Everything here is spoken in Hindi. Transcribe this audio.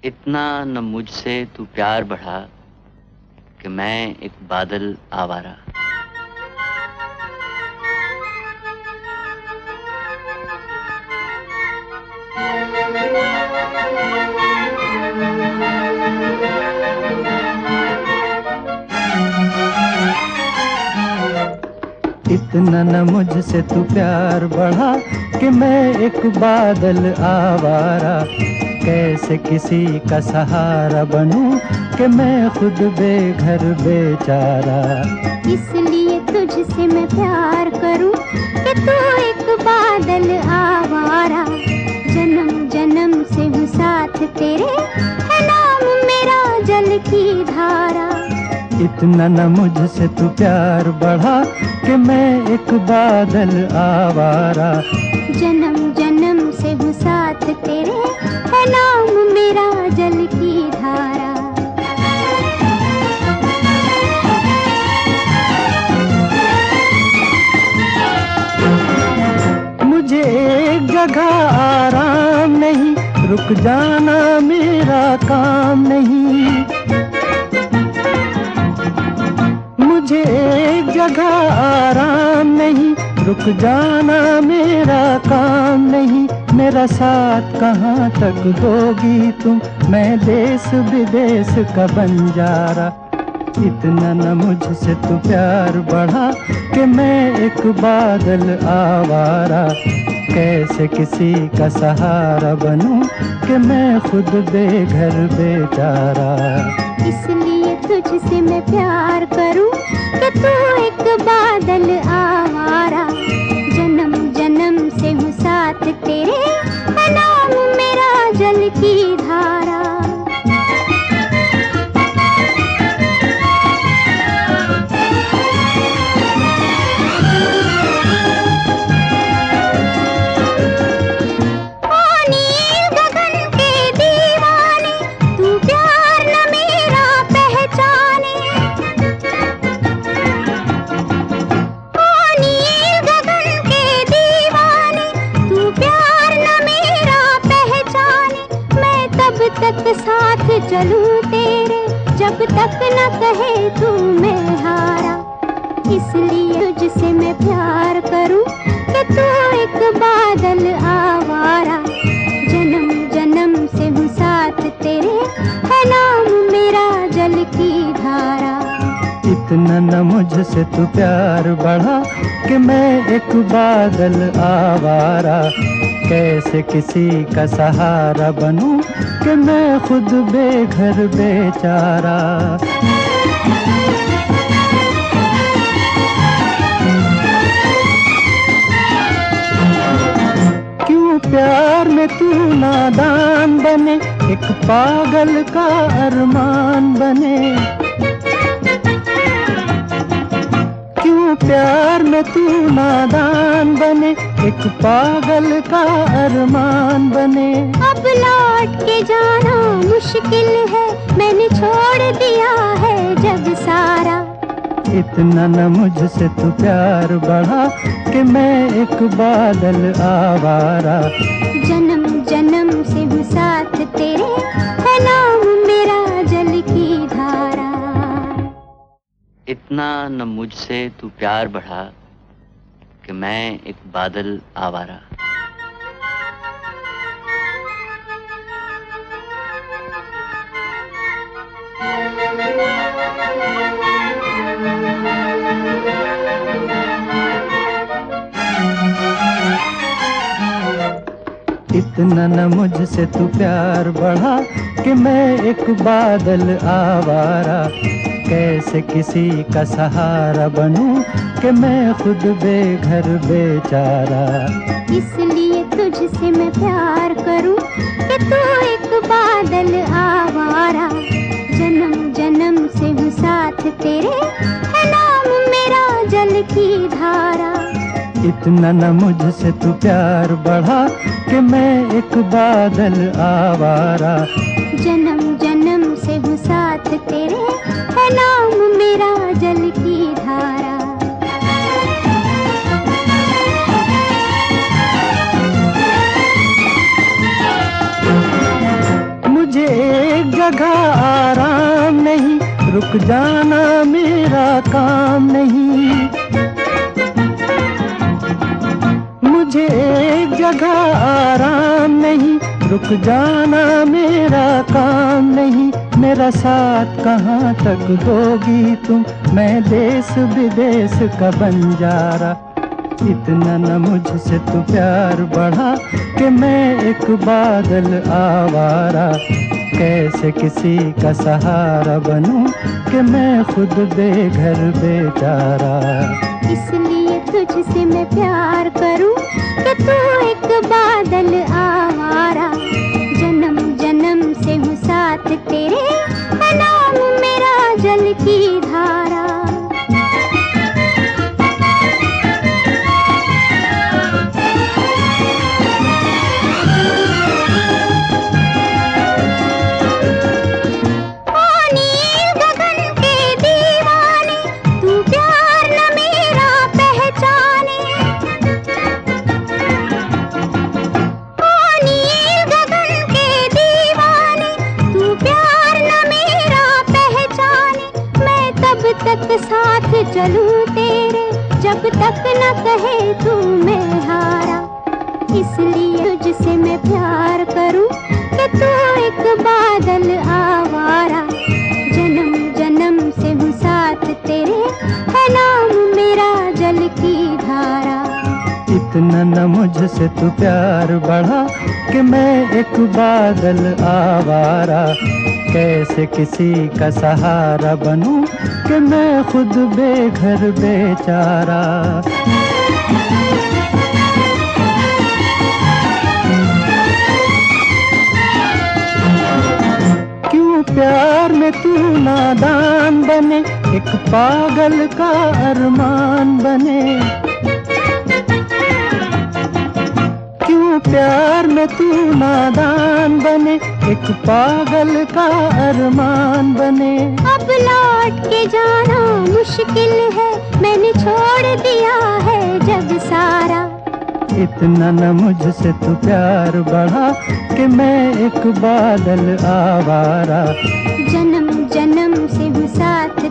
इतना न मुझसे तू प्यार बढ़ा कि मैं एक बादल आवारा। इतना न मुझसे तू प्यार बढ़ा कि मैं एक बादल आवारा। कैसे किसी का सहारा बनूं कि मैं खुद बेघर बेचारा। इसलिए तुझसे मैं प्यार करूं कि तू एक बादल आवारा। जन्म जन्म से हूँ साथ तेरे, है नाम मेरा जल की धारा। इतना न मुझसे तू प्यार बढ़ा कि मैं एक बादल आवारा। जन्म जन्म से हूँ साथ तेरे, है नाम मेरा जल की धारा। मुझे एक जगह आराम नहीं, रुक जाना मेरा काम नहीं। मुझे एक जगह आराम नहीं, रुक जाना मेरा काम नहीं। मेरा साथ कहाँ तक दोगी तुम, मैं देश विदेश का बंजारा। इतना न मुझसे तू प्यार बढ़ा कि मैं एक बादल आवारा। कैसे किसी का सहारा बनूं कि मैं खुद बेघर बेचारा। इसलिए तुझसे मैं प्यार करूं कि तू एक बादल आवारा। जन्म जन्म से हूँ साथ तेरे, है नाम मेरा जल की धारा। तक साथ चलूं तेरे, जब तक न कहे तू मैं हारा। इसलिए तुझसे मैं प्यार करूं कि तू एक बादल आवारा। जन्म जन्म से हूँ साथ तेरे, है नाम मेरा जल की धारा। इतना न मुझसे तू प्यार बढ़ा कि मैं एक बादल आवारा। कैसे किसी का सहारा बनूं कि मैं खुद बेघर बेचारा। क्यों प्यार में तू नादान बने, एक पागल का अरमान बने। क्यों प्यार में तू नादान बने, एक पागल का अरमान बने। अब लौट के जाना मुश्किल है, मैंने छोड़ दिया है जग सारा। इतना न मुझसे तू प्यार बढ़ा कि मैं एक बादल आवारा। जन्म जन्म से हूँ साथ तेरे, है नाम मेरा जल की धारा। इतना न मुझसे तू प्यार बढ़ा कि मैं एक बादल आवारा। इतना न मुझसे तू प्यार बढ़ा कि मैं एक बादल आवारा। कैसे किसी का सहारा बनूं कि मैं खुद बेघर बेचारा। इसलिए तुझसे मैं प्यार करूं कि तू एक बादल आवारा। जन्म जन्म से हूँ साथ तेरे, है नाम मेरा जल की धारा। इतना न मुझसे तू प्यार बढ़ा कि मैं एक बादल आवारा। जन्म जन्म से हूँ साथ तेरे, है नाम मेरा जल की धारा। मुझे एक जगह आराम नहीं, रुक जाना मेरा काम नहीं। मुझे एक जगह आराम नहीं, रुक जाना मेरा काम नहीं। मेरा साथ कहाँ तक दोगी तुम, मैं देश विदेश का बंजारा। इतना न मुझसे तू प्यार बढ़ा कि मैं एक बादल आवारा। कैसे किसी का सहारा बनूं कि मैं खुद बेघर बेचारा। इसलिए तुझसे मैं प्यार करूं कि तू एक बादल आवारा। जन्म जन्म से हूँ साथ तेरे, है नाम मेरा जल की धारा। तक साथ चलूं तेरे, जब तक न कहे तू मैं हारा। इसलिए तुझसे मैं प्यार करूं कि तू एक बादल आवारा। जन्म जन्म से हूँ साथ तेरे, है नाम मेरा जल की धारा। इतना न मुझसे तू प्यार बढ़ा कि मैं एक बादल आवारा। कैसे किसी का सहारा बनूं कि मैं खुद बेघर बेचारा। क्यों प्यार में तू नादान बने, एक पागल का अरमान बने। क्यों प्यार में तू नादान बने, एक पागल का अरमान बने। अब लौट के जाना मुश्किल है, मैंने छोड़ दिया है जग सारा। इतना न मुझसे तू प्यार बढ़ा कि मैं एक बादल आवारा। जन्म जन्म से हूँ साथ